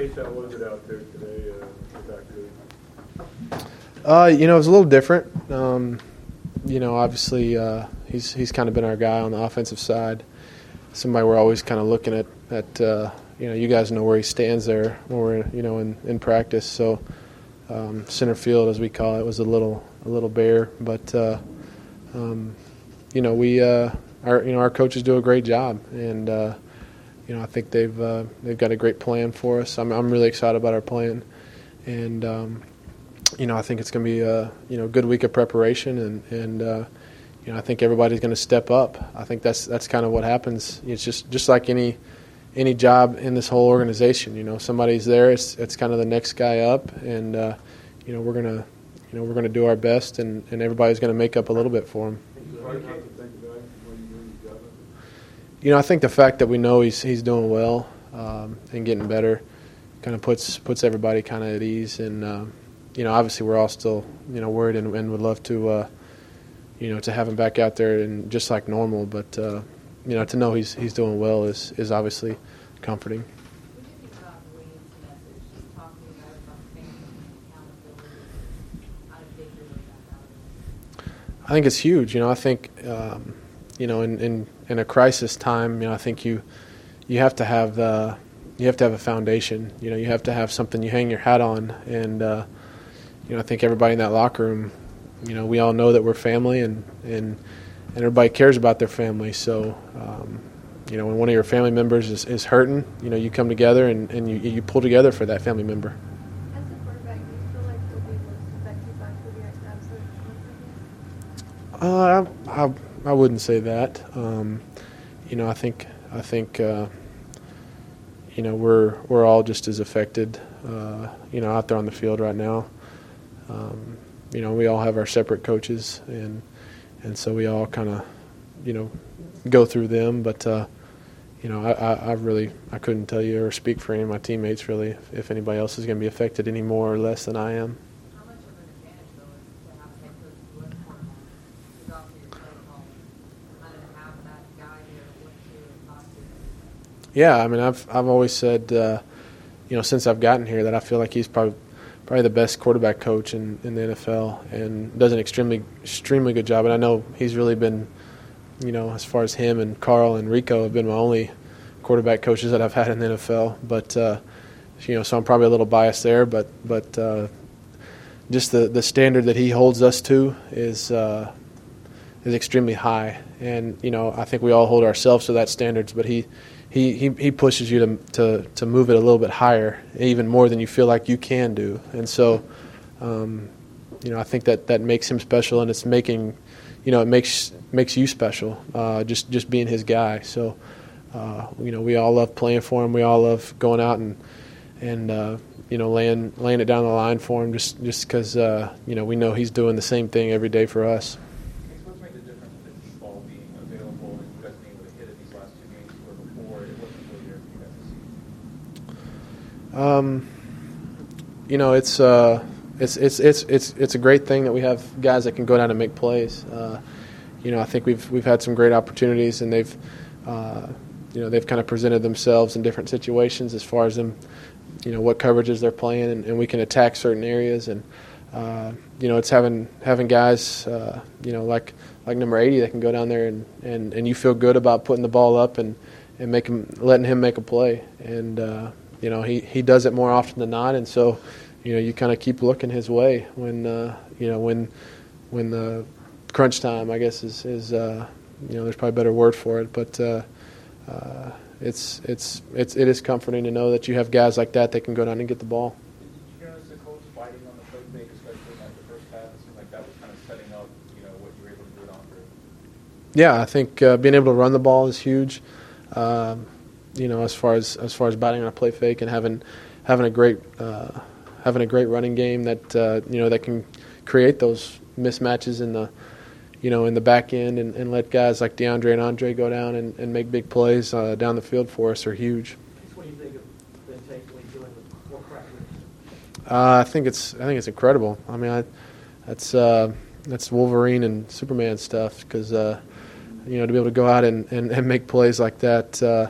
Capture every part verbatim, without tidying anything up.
Chase, how was it out there today uh, with that group? Uh, you know, it was a little different. Um, you know, obviously uh, he's he's kind of been our guy on the offensive side. Somebody we're always kind of looking at. At uh, you know, you guys know where he stands there when we're you know in, in practice. So um, center field, as we call it, was a little a little bare, but uh, um, you know we uh, our you know our coaches do a great job, and uh, you know I think they've uh, they've got a great plan for us. I'm I'm really excited about our plan, and um, you know I think it's going to be a you know good week of preparation, and and uh, you know I think everybody's going to step up. I think that's that's kind of what happens. It's just just like any. any job in this whole organization. You know, somebody's there, it's it's kind of the next guy up, and uh, you know we're gonna you know we're gonna do our best, and, and everybody's gonna make up a little bit for him. You know, I think the fact that we know he's he's doing well um, and getting better kind of puts puts everybody kind of at ease, and uh, you know obviously we're all still you know worried and, and would love to uh, you know to have him back out there and just like normal, but. Uh, You know, to know he's he's doing well is, is obviously comforting. I think it's huge. You know, I think um, you know in, in, in a crisis time, you know, I think you you have to have uh, you have to have a foundation. You know, you have to have something you hang your hat on, and uh, you know, I think everybody in that locker room, you know, we all know that we're family, and and. And everybody cares about their family. So, um, you know, when one of your family members is, is hurting, you know, you come together and, and you, you pull together for that family member. As a quarterback, do you feel like you'll be most effective after the absolute Uh, I, I, I wouldn't say that. Um, you know, I think I think uh, you know we're we're all just as affected. Uh, you know, out there on the field right now. Um, you know, we all have our separate coaches, and. And so we all kind of, you know, go through them. But, uh, you know, I, I, I really I couldn't tell you or speak for any of my teammates, really, if, if anybody else is going to be affected any more or less than I am. How much of an advantage, though, is to have a head coach who was quarterback, who's off to your play call, kind of have that guy there to look to and talk to? Yeah, I mean, I've I've always said, uh, you know, since I've gotten here that I feel like he's probably – probably the best quarterback coach in, in the N F L, and does an extremely extremely good job. And I know he's really been, you know, as far as him and Carl and Rico have been my only quarterback coaches that I've had in the N F L. But uh, you know, so I'm probably a little biased there. But but uh, just the, the standard that he holds us to is uh, is extremely high. And you know, I think we all hold ourselves to that standards. But he. He, he he pushes you to, to to move it a little bit higher, even more than you feel like you can do. And so, um, you know, I think that, that makes him special, and it's making, you know, it makes makes you special. Uh, just just being his guy. So, uh, you know, we all love playing for him. We all love going out and and uh, you know laying laying it down the line for him. Just just because uh, you know we know he's doing the same thing every day for us. Um, you know, it's uh, it's it's it's it's it's a great thing that we have guys that can go down and make plays. Uh, you know, I think we've we've had some great opportunities, and they've, uh, you know, they've kind of presented themselves in different situations as far as them, you know, what coverages they're playing, and, and we can attack certain areas. And uh, you know, it's having having guys, uh, you know, like like number eighty that can go down there and, and, and you feel good about putting the ball up and and make him letting him make a play. And uh, You know, he, he does it more often than not, and so, you know, you kind of keep looking his way when, uh, you know, when when the crunch time, I guess, is, is uh, you know, there's probably a better word for it, but uh, uh, it's it's it's it is comforting to know that you have guys like that that can go down and get the ball. Did you notice the coach fighting on the play fake, especially in like the first half? It seemed like that was kind of setting up, you know, what you were able to do it on for. Yeah, I think uh, being able to run the ball is huge. Um, You know, as far as as far as batting on a play fake and having having a great uh, having a great running game that uh, you know that can create those mismatches in the you know in the back end and, and let guys like DeAndre and Andre go down and, and make big plays uh, down the field for us are huge. What do you think of Ben Tankley doing with four crackers? Uh, I think it's I think it's incredible. I mean, I, that's uh, that's Wolverine and Superman stuff because uh, you know to be able to go out and, and, and make plays like that. Uh,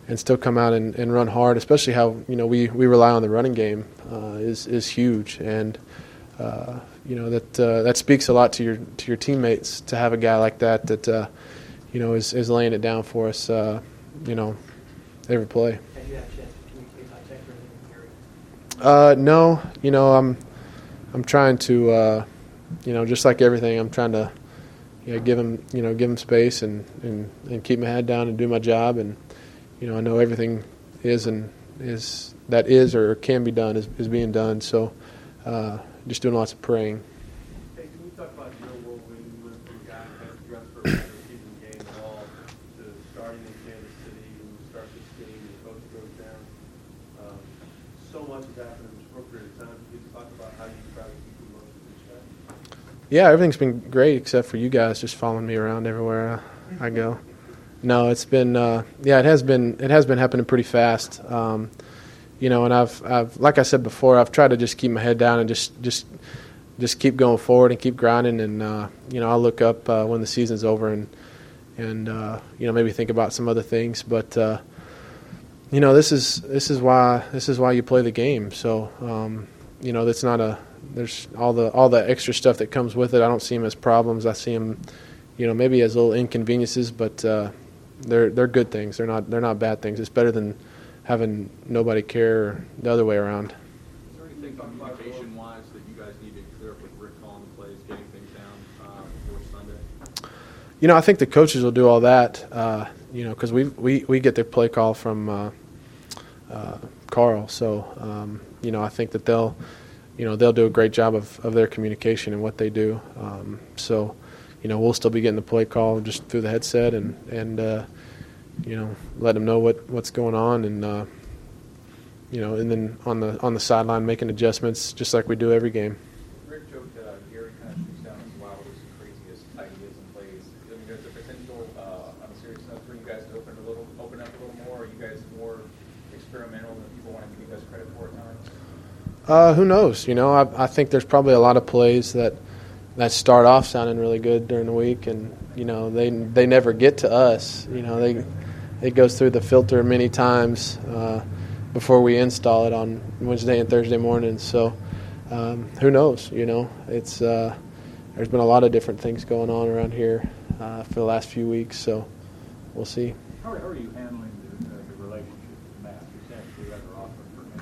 and still come out and, and run hard, especially how, you know, we, we rely on the running game uh, is is huge. And, uh, you know, that uh, that speaks a lot to your to your teammates to have a guy like that that, uh, you know, is, is laying it down for us, uh, you know, every play. Have you had a chance to communicate by text or anything with Gary? Uh, no, you know, I'm I'm trying to, uh, you know, just like everything, I'm trying to, you know, give him, you know, give him space and, and, and keep my head down and do my job. And, you know, I know everything is and is that is or can be done is, is being done. So, uh, just doing lots of praying. Hey, can you talk about your role when you went from a guy who had dressed for a regular season game at all to starting in Kansas City and you start this game and the coach goes down? Um, so much has happened in a short period of time. Can you talk about how you try to keep emotions in check? Yeah, everything's been great except for you guys just following me around everywhere I go. No, it's been uh, yeah, it has been it has been happening pretty fast. Um, you know, and I've I've like I said before, I've tried to just keep my head down and just just just keep going forward and keep grinding. And uh, you know, I'll look up uh, when the season's over and and uh, you know, maybe think about some other things. But uh, you know, this is this is why this is why you play the game. So um, you know, that's not a there's all the all the extra stuff that comes with it. I don't see them as problems. I see them, you know, maybe as little inconveniences, but uh, they're they're good things. They're not they're not bad things. It's better than having nobody care or the other way around. Is there anything communication-wise that you guys need to clear up with Rick calling the plays, getting things down uh, before Sunday? You know, I think the coaches will do all that. Uh, you know, because we we we get the play call from uh, uh, Carl. So um, you know, I think that they'll you know they'll do a great job of, of their communication and what they do. Um, so. You know, we'll still be getting the play call just through the headset and, and uh, you know, let them know what, what's going on and, uh, you know, and then on the on the sideline making adjustments just like we do every game. Rick joked uh, Gary kind of shoots down his wildest and craziest ideas and plays. I mean, there's a potential, uh, on a serious note, for you guys to open a little, open up a little more. Are you guys more experimental than people want to give you guys credit for at times? Uh, who knows? You know, I, I think there's probably a lot of plays that that start off sounding really good during the week, and you know they they never get to us. You know, they it goes through the filter many times uh, before we install it on Wednesday and Thursday mornings. So um, who knows? You know, it's uh, there's been a lot of different things going on around here uh, for the last few weeks. So we'll see. How are, how are you handling the, uh, the relationship with Matt? Is that rather awkward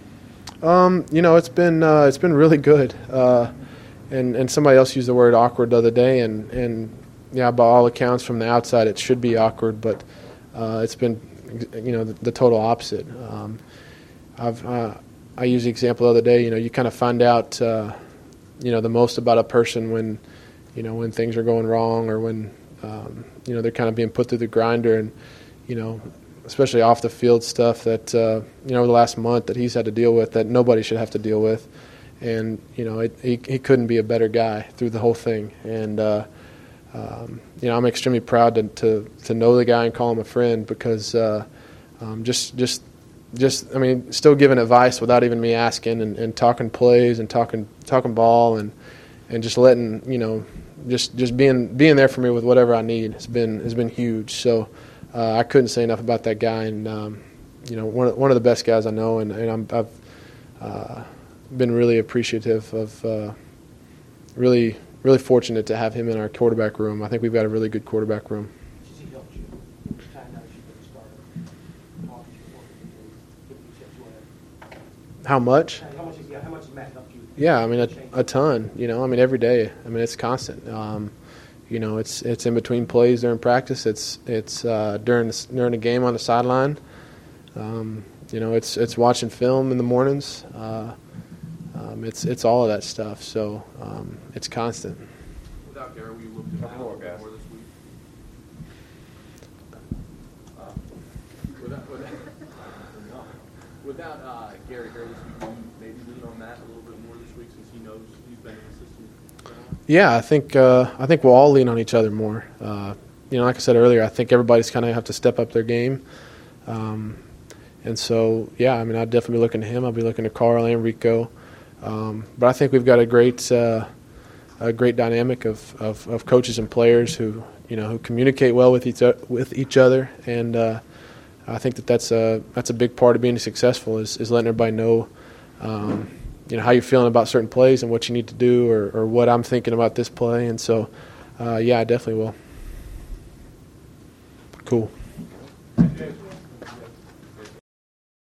for him? Um, you know, it's been uh, it's been really good. Uh, And and somebody else used the word awkward the other day, and, and yeah, by all accounts from the outside, it should be awkward, but uh, it's been, you know, the, the total opposite. Um, I've uh, I used the example the other day. You know, you kind of find out, uh, you know, the most about a person when, you know, when things are going wrong or when, um, you know, they're kind of being put through the grinder, and you know, especially off the field stuff that uh, you know, over the last month that he's had to deal with that nobody should have to deal with. And, you know, it, he, he couldn't be a better guy through the whole thing. And, uh, um, you know, I'm extremely proud to, to to know the guy and call him a friend because uh, um, just, just, just, I mean, still giving advice without even me asking and, and talking plays and talking talking ball and and just letting, you know, just just being being there for me with whatever I need has been has been huge. So uh, I couldn't say enough about that guy. And, um, you know, one of, one of the best guys I know. And, and I'm, I've uh, been really appreciative of, uh, really, really fortunate to have him in our quarterback room. I think we've got a really good quarterback room. Has he helped you? Each time now you've been started, talking to you, working with you, giving you tips, whatever. How much? How much is, yeah, how much has Matt helped you? Yeah, I mean a, a ton. You know, I mean every day. I mean it's constant. Um, you know, it's it's in between plays during practice. It's it's uh, during the, during a game on the sideline. Um, you know, it's it's watching film in the mornings. Uh, Um, it's it's all of that stuff, so um, it's constant. Without Gary, will you look to Couple more, guys. more this week? Uh, without without, without uh, Gary here this week, will you maybe lean on Matt a little bit more this week since he knows he's been consistent? Yeah, I think uh, I think we'll all lean on each other more. Uh, you know, like I said earlier, I think everybody's kind of have to step up their game. Um, and so, yeah, I mean, I'll definitely be looking to him. I'll be looking to Carl and Rico. Um, but I think we've got a great, uh, a great dynamic of, of, of coaches and players who, you know, who communicate well with each with each other, and uh, I think that that's a that's a big part of being successful is, is letting everybody know, um, you know, how you're feeling about certain plays and what you need to do, or, or what I'm thinking about this play. And so, uh, yeah, I definitely will. Cool.